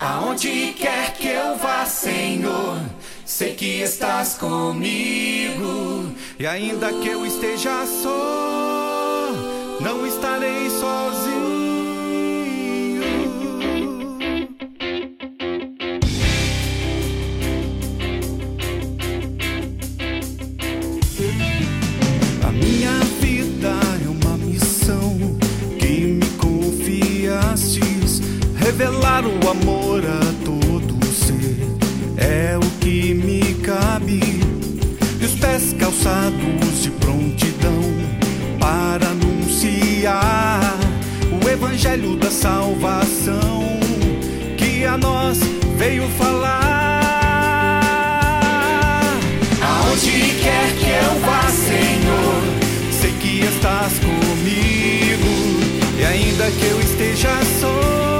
Aonde quer que eu vá, Senhor, sei que estás comigo. E ainda que eu esteja só, não estarei sozinho. A minha vida é uma missão que me confiastes. Revelar o amor a todo ser é o que me cabe. E os pés calçados de prontidão para anunciar o evangelho da salvação que a nós veio falar. Aonde quer que eu vá, Senhor, sei que estás comigo. E ainda que eu esteja só,